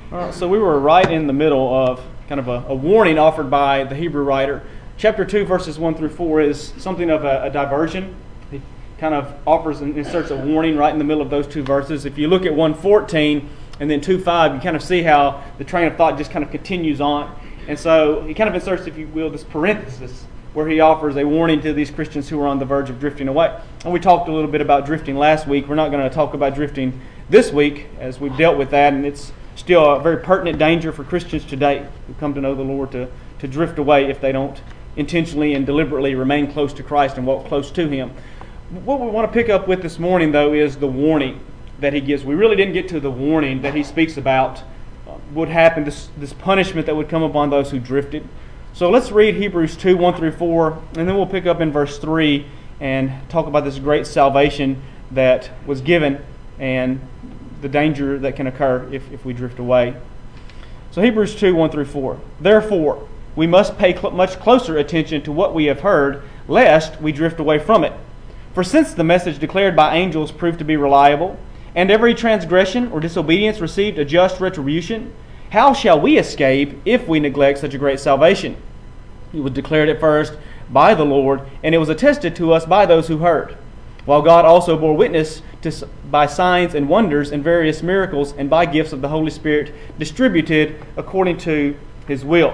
So we were right in the middle of kind of a warning offered by the Hebrew writer. Chapter 2, verses 1 through 4 is something of a diversion. He kind of offers and inserts a warning right in the middle of those two verses. If you look at 1:14 and then 2:5, you kind of see how the train of thought just kind of continues on. And so he kind of inserts, if you will, this parenthesis where he offers a warning to these Christians who are on the verge of drifting away. And we talked a little bit about drifting last week. We're not going to talk about drifting this week as we've dealt with that, and it's still a very pertinent danger for Christians today who come to know the Lord to drift away if they don't intentionally and deliberately remain close to Christ and walk close to Him. What we want to pick up with this morning, though, is the warning that he gives. We really didn't get to the warning that he speaks about would happen, this punishment that would come upon those who drifted. So let's read Hebrews 2, 1 through 4, and then we'll pick up in verse 3 and talk about this great salvation that was given and the danger that can occur if we drift away. So Hebrews 2, 1 through 4. Therefore, we must pay much closer attention to what we have heard, lest we drift away from it. For since the message declared by angels proved to be reliable, and every transgression or disobedience received a just retribution, how shall we escape if we neglect such a great salvation? It was declared at first by the Lord, and it was attested to us by those who heard. While God also bore witness by signs and wonders and various miracles and by gifts of the Holy Spirit distributed according to His will.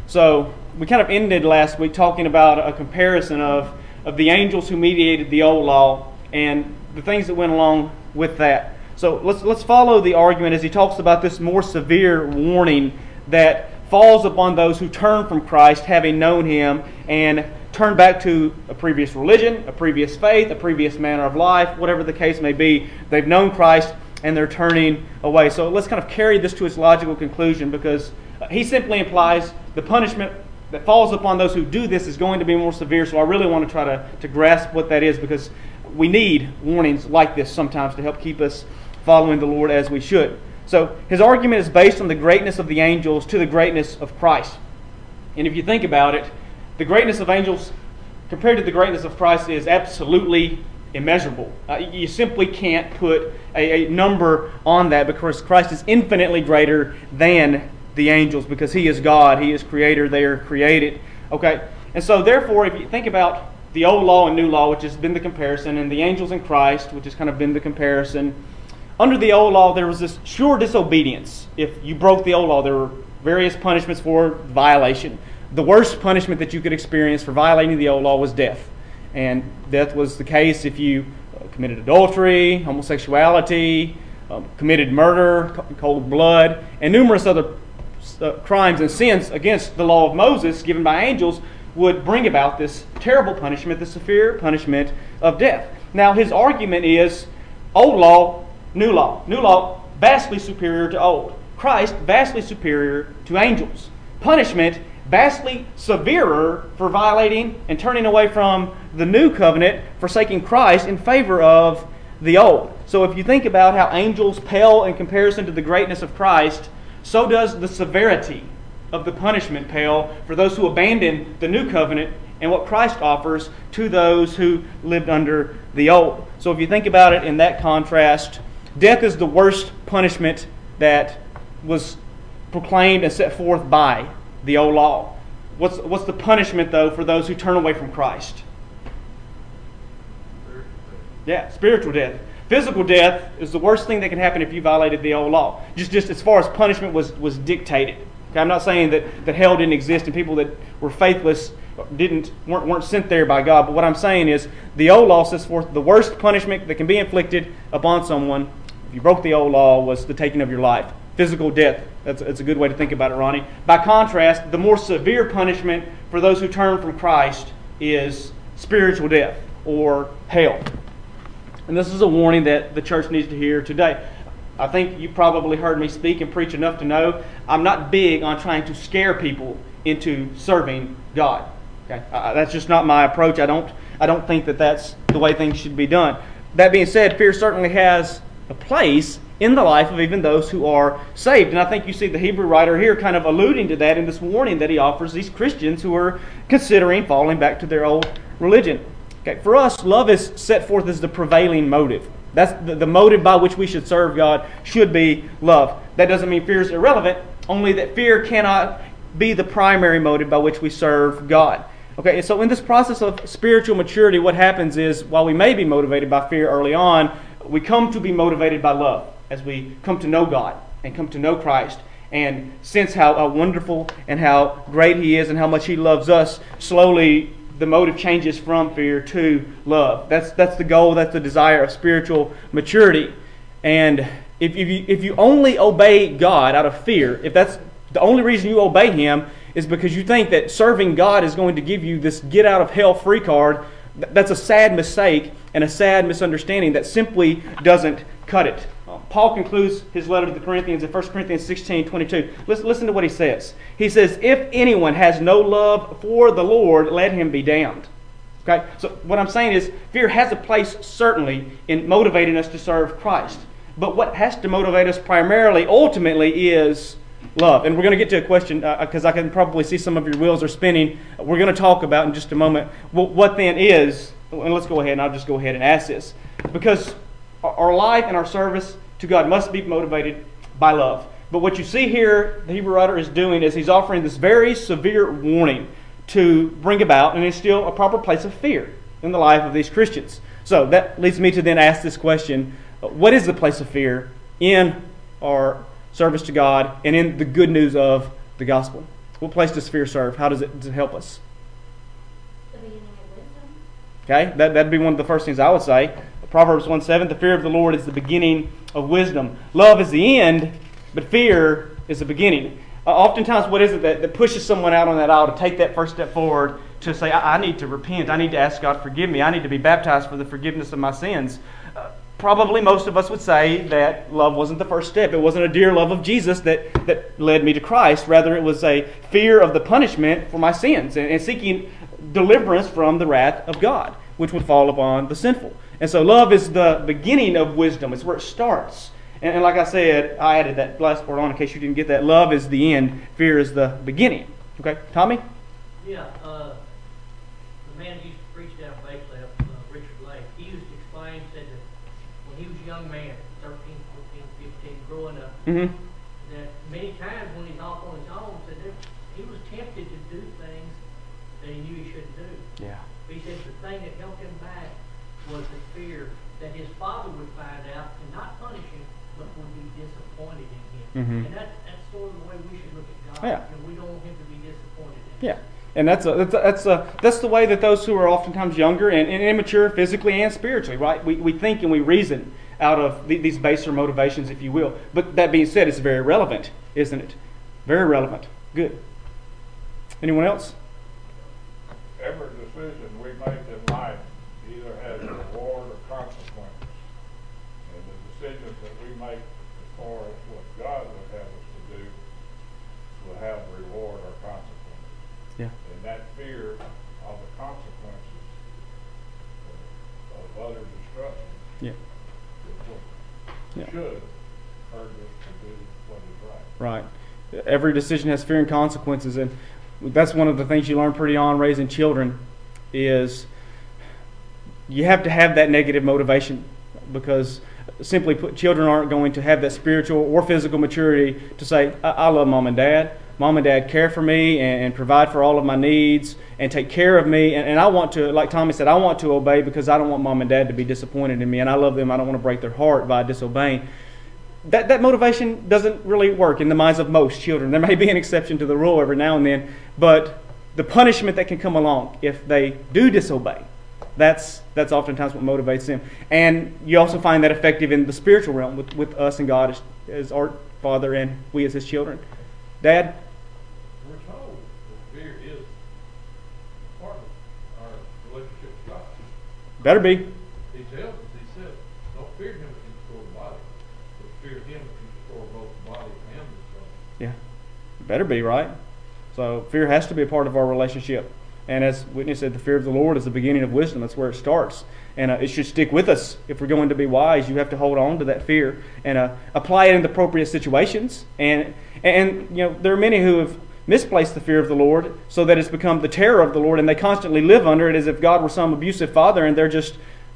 So we kind of ended last week talking about a comparison of the angels who mediated the old law and the things that went along with that. So let's follow the argument as he talks about this more severe warning that falls upon those who turn from Christ, having known Him, and turn back to a previous religion, a previous faith, a previous manner of life, whatever the case may be. They've known Christ and they're turning away. So let's kind of carry this to its logical conclusion, because he simply implies the punishment that falls upon those who do this is going to be more severe. So I really want to try to grasp what that is, because we need warnings like this sometimes to help keep us following the Lord as we should. So his argument is based on the greatness of the angels to the greatness of Christ. And if you think about it, the greatness of angels compared to the greatness of Christ is absolutely immeasurable. You simply can't put a number on that, because Christ is infinitely greater than the angels, because He is God, He is Creator, they are created. Okay, and so therefore, if you think about the old law and new law, which has been the comparison, and the angels in Christ, which has kind of been the comparison, under the old law there was this sure disobedience. If you broke the old law, there were various punishments for violation. The worst punishment that you could experience for violating the old law was death. And death was the case if you committed adultery, homosexuality, committed murder, cold blood, and numerous other crimes and sins against the law of Moses given by angels would bring about this terrible punishment, the severe punishment of death. Now his argument is old law, new law. New law vastly superior to old. Christ vastly superior to angels. Punishment vastly severer for violating and turning away from the new covenant, forsaking Christ in favor of the old. So if you think about how angels pale in comparison to the greatness of Christ, so does the severity of the punishment pale for those who abandon the new covenant and what Christ offers to those who lived under the old. So if you think about it in that contrast, death is the worst punishment that was proclaimed and set forth by the old law. What's the punishment, though, for those who turn away from Christ? Yeah, spiritual death. Physical death is the worst thing that can happen if you violated the old law. Just as far as punishment was dictated. Okay, I'm not saying that hell didn't exist and people that were faithless weren't sent there by God. But what I'm saying is the old law sets forth the worst punishment that can be inflicted upon someone if you broke the old law was the taking of your life. Physical death. That's a good way to think about it, Ronnie. By contrast, the more severe punishment for those who turn from Christ is spiritual death or hell. And this is a warning that the church needs to hear today. I think you probably heard me speak and preach enough to know I'm not big on trying to scare people into serving God. Okay, that's just not my approach. I don't think that that's the way things should be done. That being said, fear certainly has a place in the life of even those who are saved. And I think you see the Hebrew writer here kind of alluding to that in this warning that he offers these Christians who are considering falling back to their old religion. Okay, for us, love is set forth as the prevailing motive. That's the motive by which we should serve God should be love. That doesn't mean fear is irrelevant, only that fear cannot be the primary motive by which we serve God. Okay, so in this process of spiritual maturity, what happens is, while we may be motivated by fear early on, we come to be motivated by love as we come to know God and come to know Christ and sense how wonderful and how great He is and how much He loves us. Slowly, the motive changes from fear to love. That's the goal, that's the desire of spiritual maturity. And if you only obey God out of fear, if that's the only reason you obey Him is because you think that serving God is going to give you this get out of hell free card, that's a sad mistake and a sad misunderstanding that simply doesn't cut it. Paul concludes his letter to the Corinthians in 1 Corinthians 16:22. Listen to what he says. He says, "If anyone has no love for the Lord, let him be damned." Okay? So what I'm saying is, fear has a place certainly in motivating us to serve Christ. But what has to motivate us primarily, ultimately, is love. And we're going to get to a question, because I can probably see some of your wheels are spinning. We're going to talk about in just a moment, what then is, and let's go ahead and I'll just go ahead and ask this. Because our life and our service to God must be motivated by love. But what you see here, the Hebrew writer is doing is he's offering this very severe warning to bring about, and it's still a proper place of fear in the life of these Christians. So that leads me to then ask this question: what is the place of fear in our service to God and in the good news of the gospel? What place does fear serve? How does it help us? The beginning of wisdom. Okay, that'd be one of the first things I would say. Proverbs 1:7, the fear of the Lord is the beginning of wisdom. Love is the end, but fear is the beginning. Oftentimes, what is it that pushes someone out on that aisle to take that first step forward to say, I need to repent, I need to ask God to forgive me, I need to be baptized for the forgiveness of my sins? Probably most of us would say that love wasn't the first step. It wasn't a dear love of Jesus that led me to Christ. Rather, it was a fear of the punishment for my sins and seeking deliverance from the wrath of God, which would fall upon the sinful. And so love is the beginning of wisdom. It's where it starts. And like I said, I added that last part on in case you didn't get that. Love is the end. Fear is the beginning. Okay, Tommy? Yeah, the man who used to preach down Baycliffe, Richard Lake, he used to explain, said that when he was a young man, 13, 14, 15, growing up, that many times when he's off on his own, said that he was tempted to do things that he knew he shouldn't do. Yeah. But he said the thing that held him back was the fear that his father would find out and not punish him, but would be disappointed in him. And that's sort of the way we should look at God. Yeah. You know, we don't want him to be disappointed in Yeah. us. And that's the way that those who are oftentimes younger and immature physically and spiritually, right? We think and we reason out of these baser motivations, if you will. But that being said, it's very relevant, isn't it? Very relevant. Good. Anyone else? Every decision we make in life either has reward or consequences. And the decisions that we make as far as what God would have us to do will have reward or consequences. Yeah. And that fear of the consequences of other destruction Yeah. is what Yeah. should urge us to do what is right. Right. Every decision has fear and consequences, and that's one of the things you learn pretty on raising children is you have to have that negative motivation, because simply put, children aren't going to have that spiritual or physical maturity to say, I love mom and dad. Mom and dad care for me and provide for all of my needs and take care of me. And I want to, like Tommy said, I want to obey because I don't want mom and dad to be disappointed in me. And I love them. I don't want to break their heart by disobeying. That motivation doesn't really work in the minds of most children. There may be an exception to the rule every now and then, but the punishment that can come along if they do disobey, that's oftentimes what motivates them. And you also find that effective in the spiritual realm with us and God as our Father and we as His children. Dad? We're told that fear is part of our relationship with God. Better be. He tells us, he said, don't fear him that can destroy the body, but fear him that can destroy both the body and the soul. Yeah. Better be, right? So fear has to be a part of our relationship. And as Whitney said, the fear of the Lord is the beginning of wisdom. That's where it starts. And it should stick with us. If we're going to be wise, you have to hold on to that fear and apply it in the appropriate situations. And you know, there are many who have misplaced the fear of the Lord so that it's become the terror of the Lord, and they constantly live under it as if God were some abusive father, and they're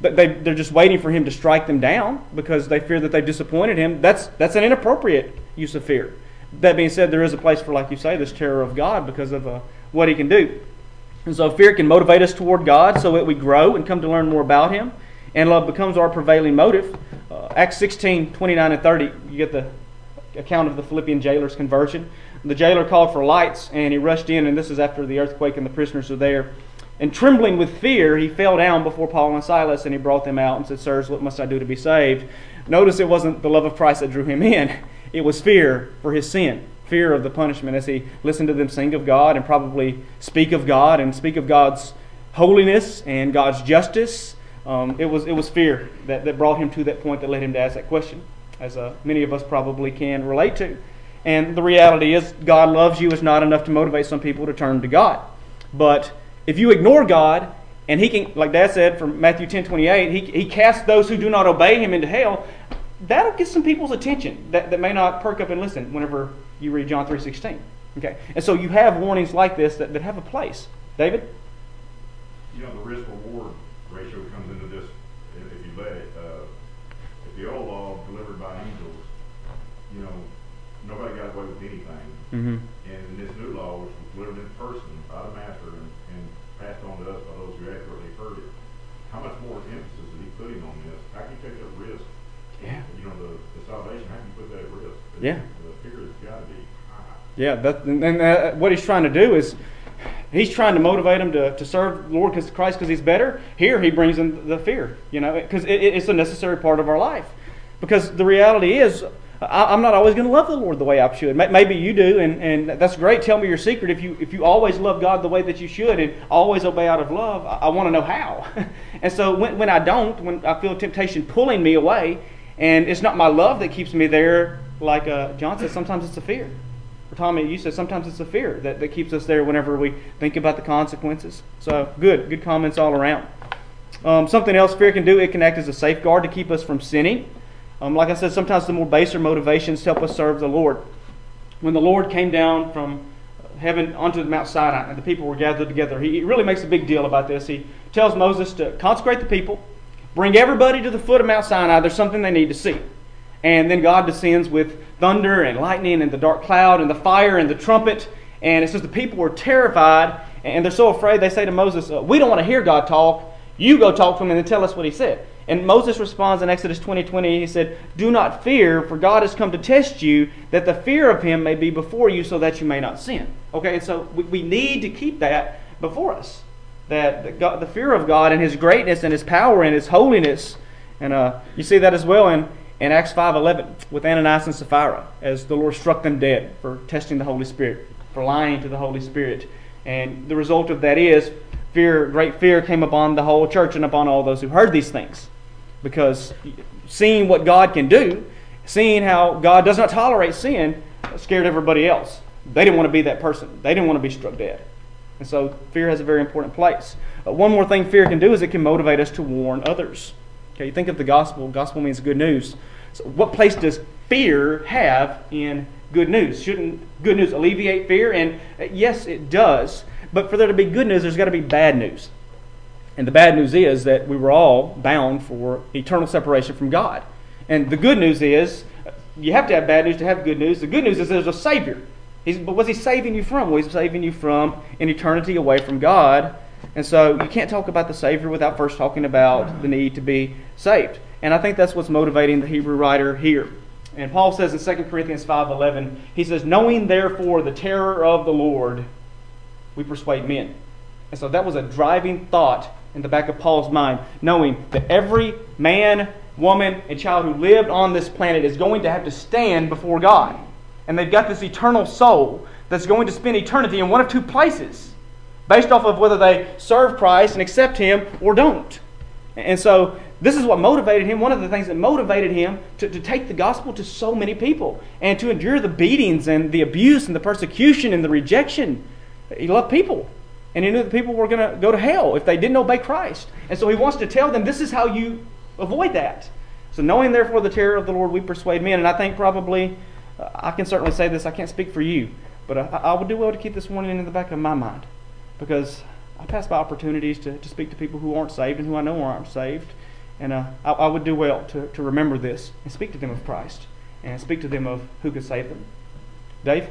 they're just waiting for him to strike them down because they fear that they've disappointed him. That's an inappropriate use of fear. That being said, there is a place for, like you say, this terror of God because of what he can do. And so fear can motivate us toward God so that we grow and come to learn more about him. And love becomes our prevailing motive. Acts 16, 29 and 30, you get the account of the Philippian jailer's conversion. The jailer called for lights, and he rushed in, and this is after the earthquake and the prisoners were there. And trembling with fear, he fell down before Paul and Silas, and he brought them out and said, "Sirs, what must I do to be saved?" Notice it wasn't the love of Christ that drew him in. It was fear for his sin, fear of the punishment as he listened to them sing of God and probably speak of God and speak of God's holiness and God's justice. It was fear that brought him to that point that led him to ask that question, as many of us probably can relate to. And the reality is, God loves you is not enough to motivate some people to turn to God. But if you ignore God, and he can, like Dad said from Matthew 10:28, he casts those who do not obey him into hell, that'll get some people's attention that may not perk up and listen whenever you read John 3:16. Okay? And so you have warnings like this that have a place. David? The risk-reward ratio comes into this if you let it. If the old law delivered by angels, nobody got away with anything. Mm-hmm. And in this new law, which was delivered in person by the master and passed on to us by those who accurately heard it, how much more emphasis is he putting on this? How can you take that risk? Yeah. The salvation, how can you put that at risk? Yeah. The fear has got to be high. Yeah, what he's trying to do is he's trying to motivate them to serve the Lord Christ because he's better. Here he brings in the fear, because it's a necessary part of our life. Because the reality is, I'm not always going to love the Lord the way I should. Maybe you do, and that's great. Tell me your secret. If you always love God the way that you should and always obey out of love, I want to know how. And so when I don't, when I feel temptation pulling me away, and it's not my love that keeps me there, like John said, sometimes it's a fear. Or Tommy, you said sometimes it's a fear that keeps us there whenever we think about the consequences. So good comments all around. Something else fear can do, it can act as a safeguard to keep us from sinning. Like I said, sometimes the more baser motivations help us serve the Lord. When the Lord came down from heaven onto Mount Sinai and the people were gathered together, he really makes a big deal about this. He tells Moses to consecrate the people, bring everybody to the foot of Mount Sinai. There's something they need to see. And then God descends with thunder and lightning and the dark cloud and the fire and the trumpet. And it says the people were terrified and they're so afraid they say to Moses, "We don't want to hear God talk. You go talk to him and then tell us what he said." And Moses responds in Exodus 20:20, he said, "Do not fear, for God has come to test you, that the fear of him may be before you, so that you may not sin." Okay, and so we need to keep that before us. That God, the fear of God and his greatness and his power and his holiness. And you see that as well in Acts 5:11 with Ananias and Sapphira, as the Lord struck them dead for testing the Holy Spirit, for lying to the Holy Spirit. And the result of that is great fear came upon the whole church and upon all those who heard these things. Because seeing what God can do, seeing how God does not tolerate sin, scared everybody else. They didn't want to be that person. They didn't want to be struck dead. And so fear has a very important place. One more thing fear can do is it can motivate us to warn others. Okay, you think of the gospel. Gospel means good news. So what place does fear have in good news? Shouldn't good news alleviate fear? And yes, it does. But for there to be good news, there's got to be bad news. And the bad news is that we were all bound for eternal separation from God. And the good news is, you have to have bad news to have good news. The good news is there's a Savior. But what's he saving you from? Well, he's saving you from an eternity away from God. And so you can't talk about the Savior without first talking about the need to be saved. And I think that's what's motivating the Hebrew writer here. And Paul says in 2 Corinthians 5:11, he says, "Knowing therefore the terror of the Lord, we persuade men." And so that was a driving thought in the back of Paul's mind, knowing that every man, woman, and child who lived on this planet is going to have to stand before God. And they've got this eternal soul that's going to spend eternity in one of two places, based off of whether they serve Christ and accept him or don't. And so this is what motivated him, one of the things that motivated him to take the gospel to so many people and to endure the beatings and the abuse and the persecution and the rejection. He loved people. And he knew that people were going to go to hell if they didn't obey Christ. And so he wants to tell them, this is how you avoid that. So knowing therefore the terror of the Lord, we persuade men. And I think probably, I can certainly say this, I can't speak for you, but I would do well to keep this warning in the back of my mind. Because I pass by opportunities to speak to people who aren't saved and who I know aren't saved. And I would do well to remember this and speak to them of Christ and speak to them of who could save them. Dave?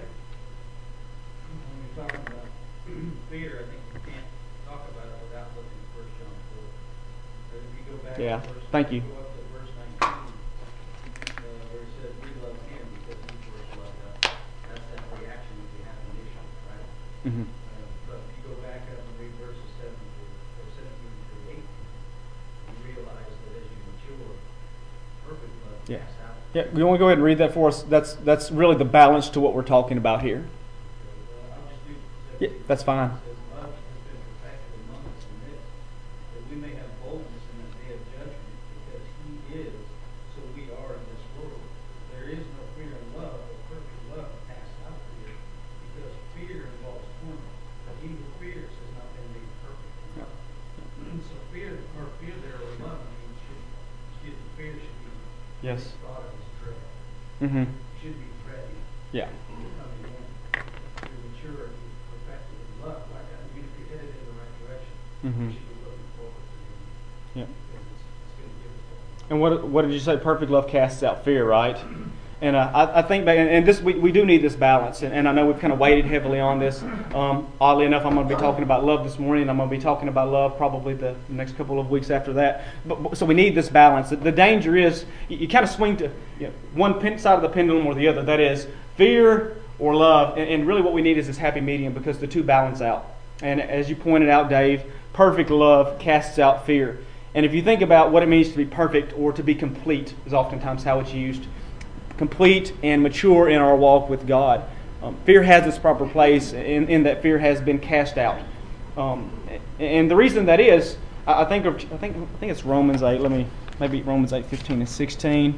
When you're talking about fear, I think you can't talk about it without looking at 1 John 4. But if you go back Yeah, to verse, thank you. go up to verse 19, where it says, we love him because he first loved us. That's that reaction that we have initially, right? Mm-hmm. But if you go back up and read verses 17 through 18, you realize that as you mature, perfect love Yeah. casts out. Yeah, you want to go ahead and read that for us? That's really the balance to what we're talking about here. I'll just do Yeah, that's fine. It says, love has been perfected among us in this, that we may have boldness in the day of judgment, because he is, so we are in this world. There is no fear in love, but perfect love casts out fear, because fear involves torment. But he who fears has not been made perfect in love. So fear there or love, fear should be Yes. thought of as dread. Mm-hmm. Should be ready. Yeah. Coming in to maturity, perfected in love. Like if you're headed in the right direction, Mm-hmm. you should be looking forward to it. Yeah. Because it's going to give us all. And what did you say? Perfect love casts out fear, right? And I think back, and this we do need this balance, and I know we've kind of weighted heavily on this. Oddly enough, I'm going to be talking about love this morning, and I'm going to be talking about love probably the next couple of weeks after that. But so we need this balance. The danger is you kind of swing to one side of the pendulum or the other. That is fear or love, and really what we need is this happy medium because the two balance out. And as you pointed out, Dave, perfect love casts out fear. And if you think about what it means to be perfect or to be complete, is oftentimes how it's used. Complete and mature in our walk with God. Fear has its proper place in that fear has been cast out. And the reason that is, I think it's Romans 8. Maybe Romans 8, 15 and 16.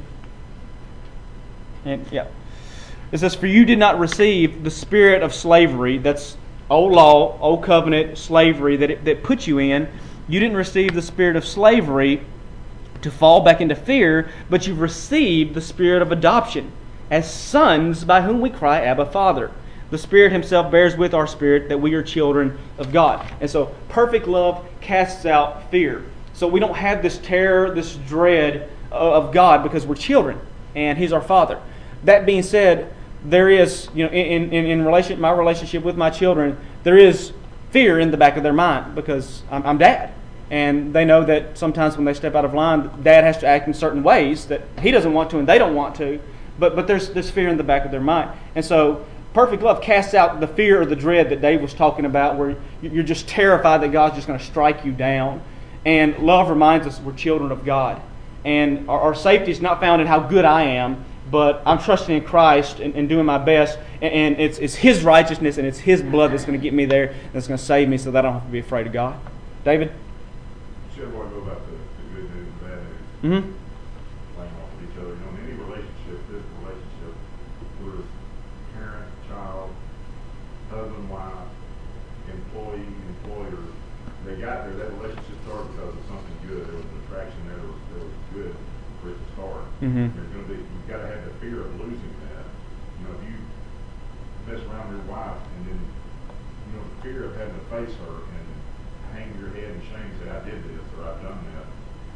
And yeah. It says, for you did not receive the spirit of slavery, that's old law, old covenant slavery that put you in. You didn't receive the spirit of slavery to fall back into fear, but you've received the spirit of adoption as sons by whom we cry, Abba, Father. The Spirit Himself bears with our spirit that we are children of God. And so perfect love casts out fear. So we don't have this terror, this dread of God because we're children and He's our Father. That being said, there is, in my relationship with my children, there is fear in the back of their mind because I'm dad. And they know that sometimes when they step out of line, dad has to act in certain ways that he doesn't want to and they don't want to. But there's this fear in the back of their mind. And so perfect love casts out the fear or the dread that Dave was talking about, where you're just terrified that God's just going to strike you down. And love reminds us we're children of God. And our safety is not found in how good I am, but I'm trusting in Christ and doing my best. And it's His righteousness and it's His blood that's going to get me there and that's going to save me so that I don't have to be afraid of God. David? Should want to go about the good news and bad news. Mm-hmm. Playing off of each other. In any relationship, physical relationship, whether it's parent, child, husband, wife, employee, employer, they got there. That relationship started because of something good. There was an attraction there. There was good for it to start. Mm-hmm. There's going to be. You've got to have the fear of losing that. If you mess around with your wife and then the fear of having to face her and hang your head in shame and say, I did this or I've done that.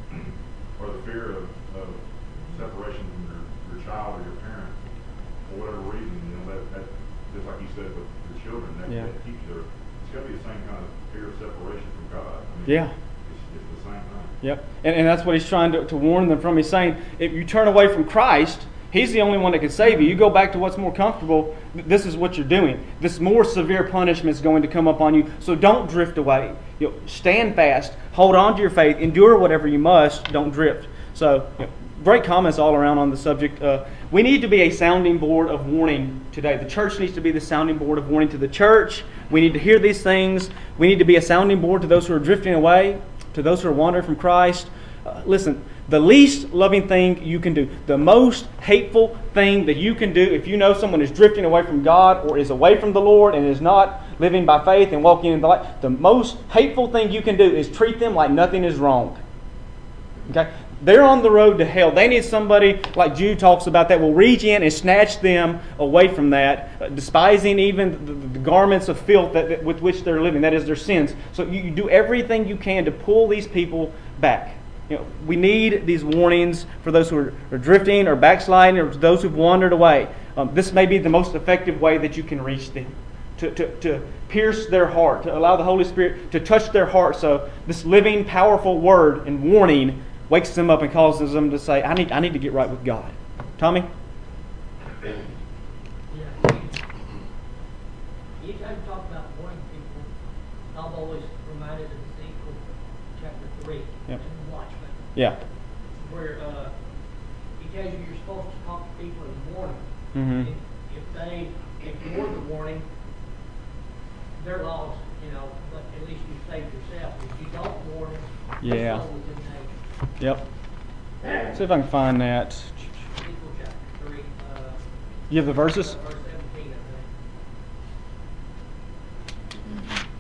Or the fear of separation from your child or your parent for whatever reason, that just like you said with your children, that keeps you there. It's got to be the same kind of fear of separation from God. It's the same thing. Yep. And that's what He's trying to warn them from. He's saying, if you turn away from Christ, He's the only one that can save you. You go back to what's more comfortable, this is what you're doing. This more severe punishment is going to come upon you. So don't drift away. Stand fast. Hold on to your faith. Endure whatever you must. Don't drift. So, great comments all around on the subject. We need to be a sounding board of warning today. The church needs to be the sounding board of warning to the church. We need to hear these things. We need to be a sounding board to those who are drifting away, to those who are wandering from Christ. Listen, the least loving thing you can do, the most hateful thing that you can do if you know someone is drifting away from God or is away from the Lord and is not living by faith and walking in the light, the most hateful thing you can do is treat them like nothing is wrong. Okay? They're on the road to hell. They need somebody, like Jude talks about, that will reach in and snatch them away from that, despising even the garments of filth with which they're living, that is their sins. So you do everything you can to pull these people back. We need these warnings for those who are drifting or backsliding, or those who've wandered away. This may be the most effective way that you can reach them, to pierce their heart, to allow the Holy Spirit to touch their heart, so this living, powerful word and warning wakes them up and causes them to say, I need to get right with God. Tommy? Yeah. Anytime you talk about warning people, I'm always reminded of Ezekiel chapter 3, Yep. and the watchman, Yeah. where he tells you you're supposed to talk to people in the morning. Mm-hmm. If they ignore the warning, they're lost, but at least you saved yourself. If you don't warn them, Yeah. your soul is in danger. Yep. See if I can find that. Ezekiel chapter 3, You have the verses? verse 17, I think.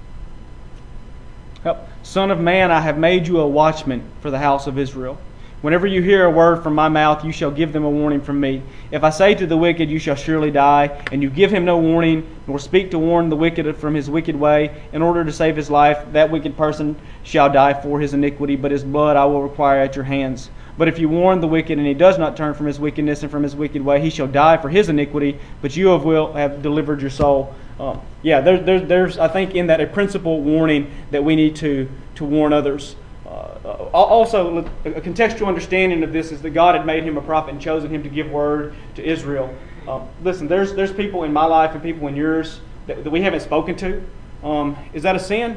Yep. Son of man, I have made you a watchman for the house of Israel. Whenever you hear a word from my mouth, you shall give them a warning from me. If I say to the wicked, you shall surely die, and you give him no warning, nor speak to warn the wicked from his wicked way, in order to save his life, that wicked person shall die for his iniquity, but his blood I will require at your hands. But if you warn the wicked, and he does not turn from his wickedness and from his wicked way, he shall die for his iniquity, but you will have delivered your soul. There's I think in that a principal warning that we need to warn others. Also, a contextual understanding of this is that God had made him a prophet and chosen him to give word to Israel. Listen, there's people in my life and people in yours that we haven't spoken to. Is that a sin?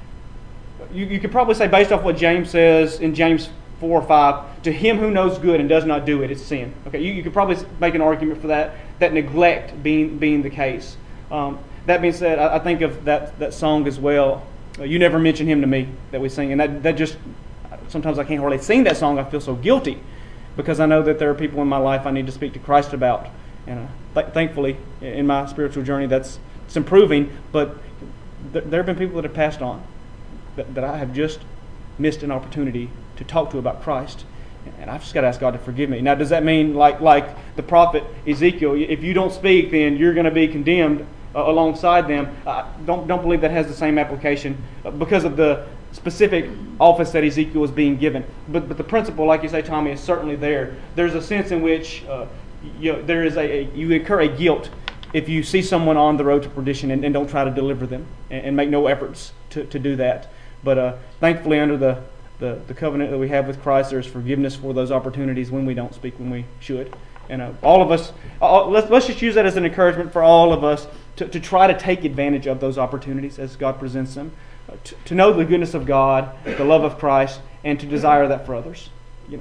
You could probably say, based off what James says in James 4 or 5, to him who knows good and does not do it, it's sin. Okay, you could probably make an argument for that neglect being the case. That being said, I think of that song as well. You never mention him to me, that we sing, and that just sometimes I can't hardly sing that song. I feel so guilty because I know that there are people in my life I need to speak to Christ about, and thankfully in my spiritual journey it's improving. But there have been people that have passed on that I have just missed an opportunity to talk to about Christ, and I've just got to ask God to forgive me. Now, does that mean like the prophet Ezekiel, if you don't speak, then you're going to be condemned alongside them? Don't believe that has the same application because of the specific office that Ezekiel was being given. But the principle, like you say, Tommy, is certainly there. There's a sense in which there is you incur a guilt if you see someone on the road to perdition and don't try to deliver them and make no efforts to do that. But thankfully, under the covenant that we have with Christ, there's forgiveness for those opportunities when we don't speak when we should. And all of us, let's just use that as an encouragement for all of us to try to take advantage of those opportunities as God presents them, to know the goodness of God, the love of Christ, and to desire that for others,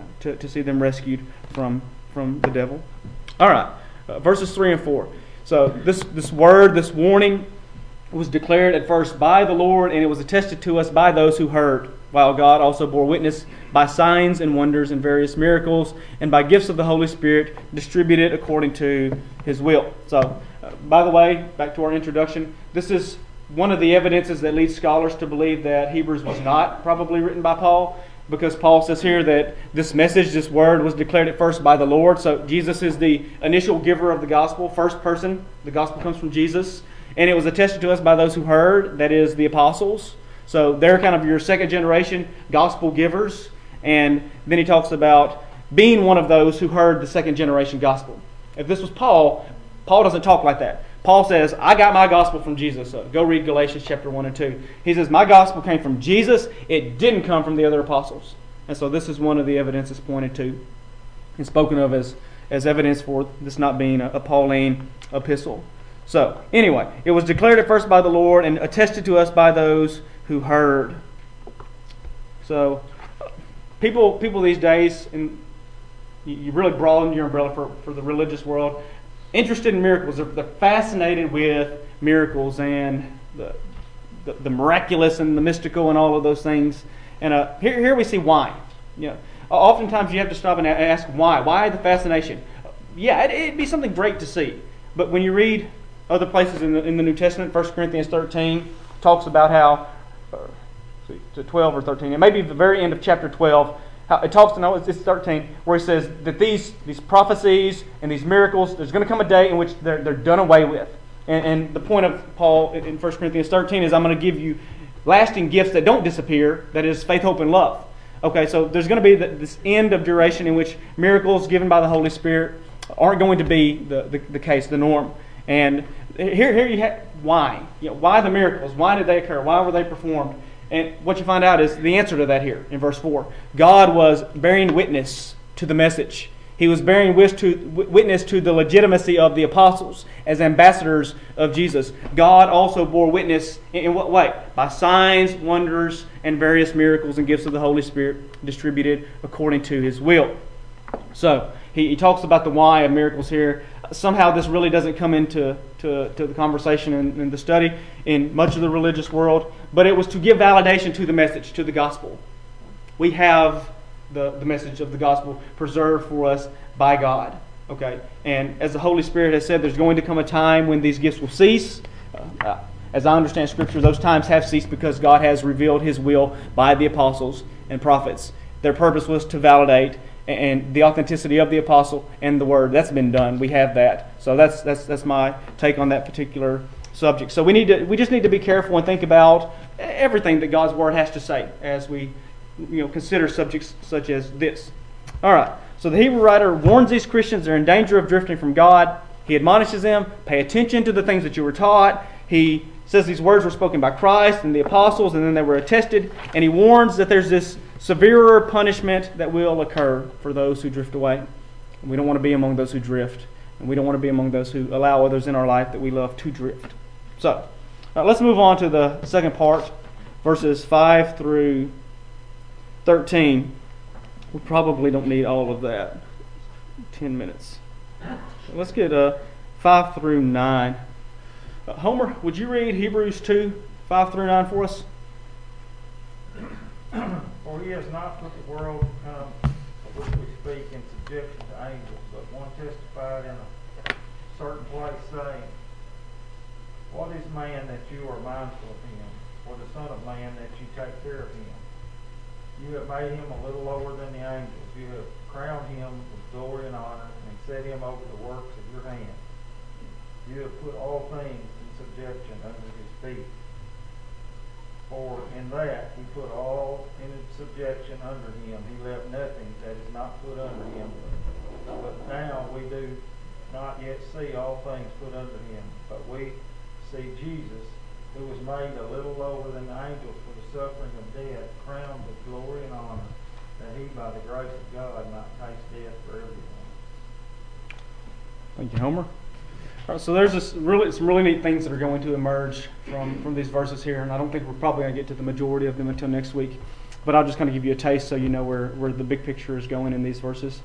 to see them rescued from the devil. All right, verses 3 and 4. So this word, this warning, was declared at first by the Lord, and it was attested to us by those who heard, while God also bore witness by signs and wonders and various miracles, and by gifts of the Holy Spirit distributed according to His will. So, by the way, back to our introduction, this is one of the evidences that leads scholars to believe that Hebrews was not probably written by Paul, because Paul says here that this message, this word, was declared at first by the Lord. So Jesus is the initial giver of the gospel, first person. The gospel comes from Jesus. And it was attested to us by those who heard, that is, the apostles. So they're kind of your second generation gospel givers. And then he talks about being one of those who heard the second generation gospel. If this was Paul, Paul doesn't talk like that. Paul says, I got my gospel from Jesus. So go read Galatians chapter 1 and 2. He says, my gospel came from Jesus. It didn't come from the other apostles. And so this is one of the evidences pointed to and spoken of as evidence for this not being a Pauline epistle. So, anyway, it was declared at first by the Lord and attested to us by those who heard. So, people these days, and you really broaden your umbrella for the religious world, interested in miracles. They're fascinated with miracles and the miraculous and the mystical and all of those things. And here we see why. Oftentimes you have to stop and ask why. Why the fascination? Yeah, it'd be something great to see. But when you read other places in the New Testament, 1 Corinthians 13 talks about how, 12 or 13, it may be the very end of chapter 12, how it talks, it's 13, where he says that these prophecies and these miracles, there's going to come a day in which they're done away with. And the point of Paul in 1 Corinthians 13 is, I'm going to give you lasting gifts that don't disappear, that is faith, hope, and love. Okay, so there's going to be this end of duration in which miracles given by the Holy Spirit aren't going to be the case, the norm. And here you have why. Why the miracles? Why did they occur? Why were they performed? And what you find out is the answer to that here in verse 4. God was bearing witness to the message. He was bearing witness to the legitimacy of the apostles as ambassadors of Jesus. God also bore witness in what way? By signs, wonders, and various miracles and gifts of the Holy Spirit distributed according to His will. So, he talks about the why of miracles here. Somehow this really doesn't come into the conversation in the study in much of the religious world, but it was to give validation to the message, to the gospel. We have the message of the gospel preserved for us by God. Okay, and as the Holy Spirit has said, there's going to come a time when these gifts will cease. As I understand Scripture, those times have ceased because God has revealed His will by the apostles and prophets. Their purpose was to validate and the authenticity of the apostle and the word. That's been done. We have that. So that's my take on that particular subject. So we just need to be careful and think about everything that God's word has to say as we consider subjects such as this. All right. So the Hebrew writer warns these Christians they're in danger of drifting from God. He admonishes them, pay attention to the things that you were taught. He says these words were spoken by Christ and the apostles, and then they were attested. And he warns that there's this severer punishment that will occur for those who drift away. And we don't want to be among those who drift. And we don't want to be among those who allow others in our life that we love to drift. So, let's move on to the second part, verses 5 through 13. We probably don't need all of that. 10 minutes. Let's get 5 through 9. Homer, would you read Hebrews 2, 5 through 9 for us? For He has not put the world to come, of which we speak, in subjection to angels, but one testified in a certain place, saying, What is man that you are mindful of him, or the Son of Man that you take care of him? You have made him a little lower than the angels. You have crowned him with glory and honor, and set him over the works of your hands. You have put all things in subjection under his feet. For in that he put all in subjection under him. He left nothing that is not put under him. But now we do not yet see all things put under him. But we see Jesus, who was made a little lower than the angels for the suffering of death, crowned with glory and honor, that he by the grace of God might taste death for everyone. Thank you, Homer. All right, so there's some really neat things that are going to emerge from these verses here, and I don't think we're probably going to get to the majority of them until next week. But I'll just kind of give you a taste so you know where the big picture is going in these verses,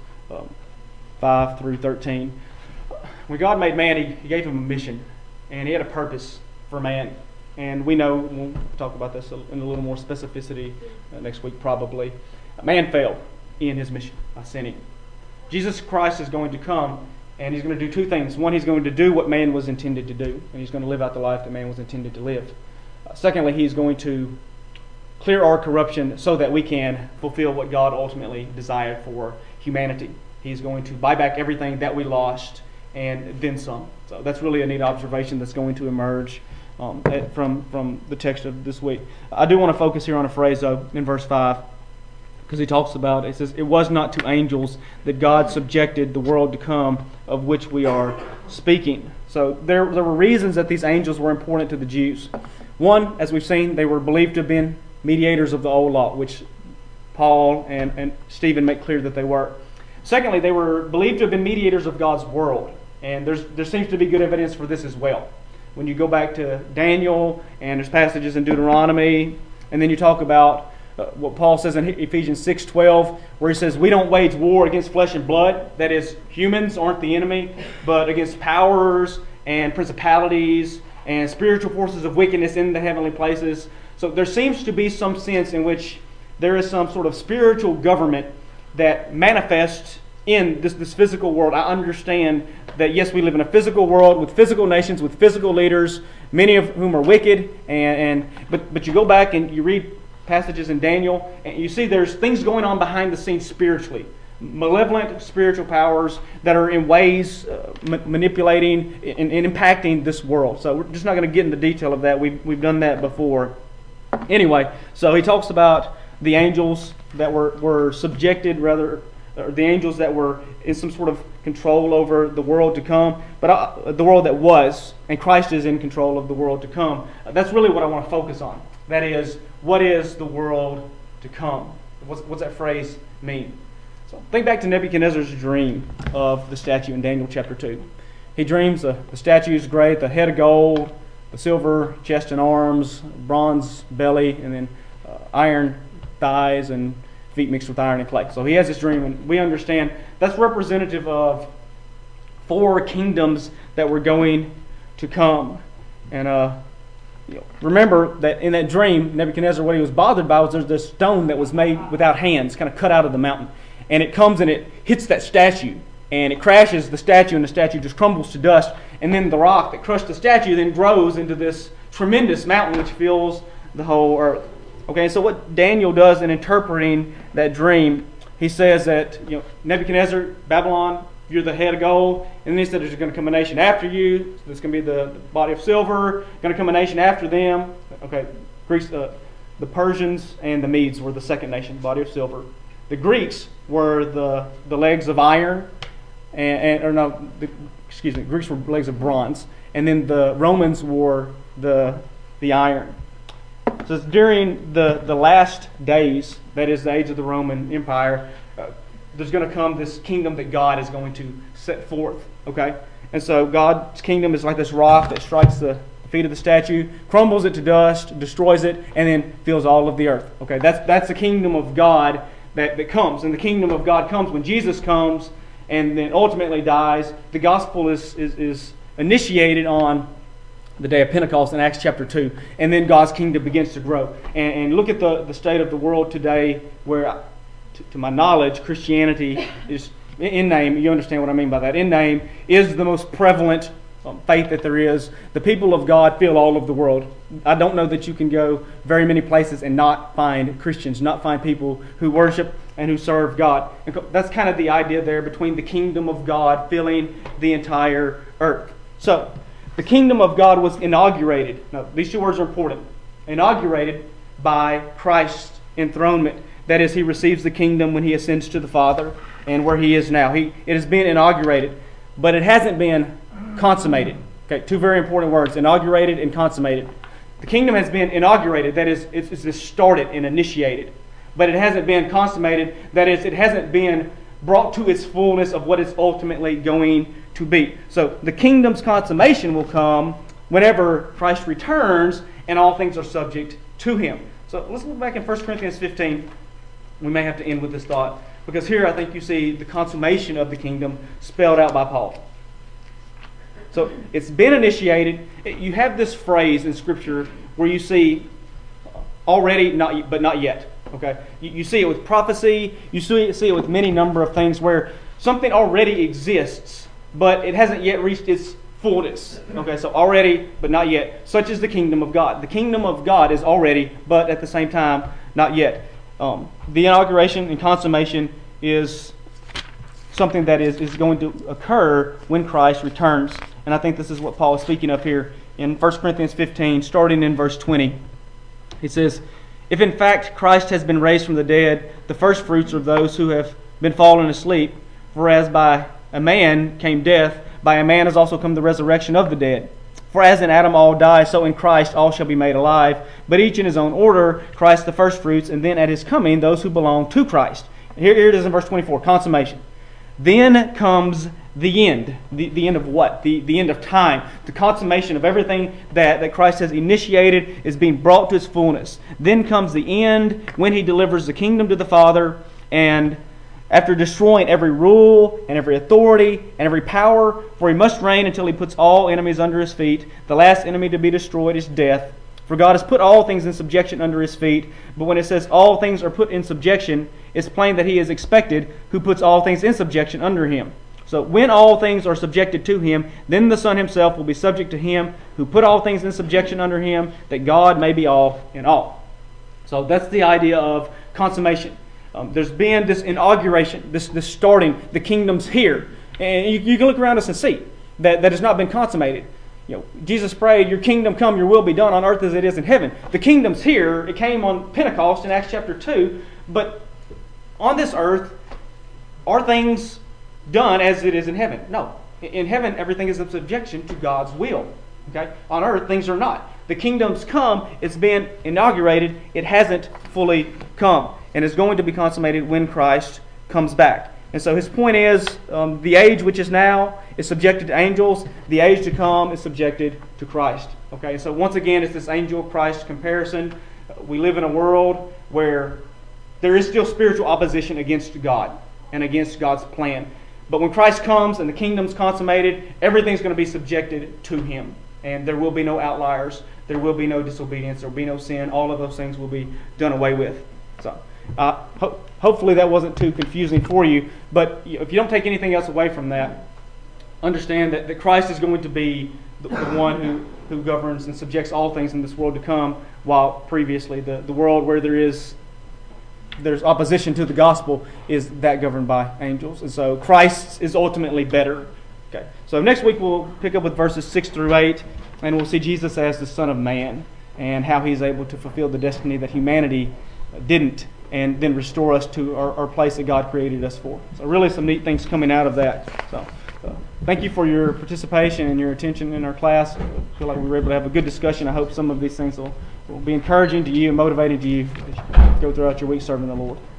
5 through 13. When God made man, He gave him a mission, and He had a purpose for man. And we know, we'll talk about this in a little more specificity next week probably, man failed in his mission by sinning. Jesus Christ is going to come, and He's going to do two things. One, He's going to do what man was intended to do, and He's going to live out the life that man was intended to live. Secondly, He's going to clear our corruption so that we can fulfill what God ultimately desired for humanity. He's going to buy back everything that we lost and then some. So that's really a neat observation that's going to emerge from the text of this week. I do want to focus here on a phrase, though, in verse 5, because he talks about, it says, it was not to angels that God subjected the world to come, of which we are speaking. So there were reasons that these angels were important to the Jews. One, as we've seen, they were believed to have been mediators of the old law, which Paul and Stephen make clear that they were. Secondly, they were believed to have been mediators of God's world. And there seems to be good evidence for this as well. When you go back to Daniel, and there's passages in Deuteronomy, and then you talk about what Paul says in Ephesians 6:12, where he says, we don't wage war against flesh and blood. That is, humans aren't the enemy, but against powers and principalities and spiritual forces of wickedness in the heavenly places. So there seems to be some sense in which there is some sort of spiritual government that manifests in this physical world. I understand that, yes, we live in a physical world with physical nations, with physical leaders, many of whom are wicked. But you go back and you read passages in Daniel, and you see there's things going on behind the scenes spiritually. Malevolent spiritual powers that are in ways manipulating and impacting this world. So we're just not going to get into detail of that. We've done that before. Anyway, so he talks about the angels that were subjected, rather, or the angels that were in some sort of control over the world to come, but the world that was, and Christ is in control of the world to come. That's really what I want to focus on. That is, what is the world to come? What's that phrase mean? So think back to Nebuchadnezzar's dream of the statue in Daniel chapter 2. He dreams the statue is great, the head of gold, the silver chest and arms, bronze belly, and then iron thighs and feet mixed with iron and clay. So he has this dream, and we understand that's representative of 4 kingdoms that were going to come. And remember that in that dream, Nebuchadnezzar, what he was bothered by was there's this stone that was made without hands, kind of cut out of the mountain. And it comes and it hits that statue. And it crashes the statue, and the statue just crumbles to dust. And then the rock that crushed the statue then grows into this tremendous mountain which fills the whole earth. Okay, so what Daniel does in interpreting that dream, he says that Nebuchadnezzar, Babylon, you're the head of gold. And then he said there's going to come a nation after you. There's going to be the body of silver. Going to come a nation after them. Okay, Greece, the Persians and the Medes were the second nation, body of silver. The Greeks were the legs of iron. Greeks were legs of bronze, and then the Romans wore the iron. So it's during the last days, that is the age of the Roman Empire, there's going to come this kingdom that God is going to set forth. Okay, and so God's kingdom is like this rock that strikes the feet of the statue, crumbles it to dust, destroys it, and then fills all of the earth. Okay, that's the kingdom of God that comes, and the kingdom of God comes when Jesus comes and then ultimately dies. The gospel is initiated on the day of Pentecost in Acts chapter 2. And then God's kingdom begins to grow. And look at the state of the world today where, to my knowledge, Christianity is, in name, you understand what I mean by that, in name, is the most prevalent faith that there is. The people of God fill all of the world. I don't know that you can go very many places and not find Christians, not find people who worship and who serve God. And that's kind of the idea there between the kingdom of God filling the entire earth. So, the kingdom of God was inaugurated. Now, these 2 words are important. Inaugurated by Christ's enthronement. That is, He receives the kingdom when He ascends to the Father and where He is now. It has been inaugurated, but it hasn't been consummated. Okay, 2 very important words, inaugurated and consummated. The kingdom has been inaugurated, that is, it's started and initiated. But it hasn't been consummated, that is, it hasn't been brought to its fullness of what it's ultimately going to be. So the kingdom's consummation will come whenever Christ returns and all things are subject to Him. So let's look back in 1 Corinthians 15. We may have to end with this thought, because here I think you see the consummation of the kingdom spelled out by Paul. So it's been initiated. You have this phrase in Scripture where you see already, but not yet. Okay, you see it with prophecy. You see it with many number of things where something already exists, but it hasn't yet reached its fullness. Okay, so already, but not yet. Such is the kingdom of God. The kingdom of God is already, but at the same time, not yet. The inauguration and consummation is something that is going to occur when Christ returns. And I think this is what Paul is speaking of here in 1 Corinthians 15, starting in verse 20. He says, "If in fact Christ has been raised from the dead, the first fruits of those who have been fallen asleep, for as by a man came death, by a man has also come the resurrection of the dead. For as in Adam all die, so in Christ all shall be made alive, but each in his own order, Christ the first fruits, and then at His coming those who belong to Christ." Here it is in verse 24, consummation. "Then comes the end." The end of what? The end of time. The consummation of everything that Christ has initiated is being brought to its fullness. Then comes the end when He delivers the kingdom to the Father, and after destroying every rule and every authority and every power, for He must reign until He puts all enemies under His feet. The last enemy to be destroyed is death. For God has put all things in subjection under His feet. But when it says all things are put in subjection, it's plain that He is expected who puts all things in subjection under Him. So when all things are subjected to Him, then the Son Himself will be subject to Him who put all things in subjection under Him, that God may be all in all. So that's the idea of consummation. There's been this inauguration, this starting. The kingdom's here. And you can look around us and see that has not been consummated. Jesus prayed, "Your kingdom come, Your will be done on earth as it is in heaven." The kingdom's here. It came on Pentecost in Acts chapter 2, but on this earth, are things done as it is in heaven? No. In heaven, everything is in subjection to God's will. Okay? On earth, things are not. The kingdom's come, it's been inaugurated, it hasn't fully come. And it's going to be consummated when Christ comes back. And so his point is, the age which is now is subjected to angels. The age to come is subjected to Christ. Okay, so once again, it's this angel-Christ comparison. We live in a world where there is still spiritual opposition against God and against God's plan. But when Christ comes and the kingdom's consummated, everything's going to be subjected to Him. And there will be no outliers. There will be no disobedience. There will be no sin. All of those things will be done away with. So, hopefully that wasn't too confusing for you. But if you don't take anything else away from that, understand that Christ is going to be the one who governs and subjects all things in this world to come, while previously the world where there's opposition to the gospel is that governed by angels. And so Christ is ultimately better. Okay. So next week we'll pick up with verses 6 through 8, and we'll see Jesus as the Son of Man and how He's able to fulfill the destiny that humanity didn't, and then restore us to our place that God created us for. So really some neat things coming out of that. So thank you for your participation and your attention in our class. I feel like we were able to have a good discussion. I hope some of these things will be encouraging to you and motivating to you as you go throughout your week serving the Lord.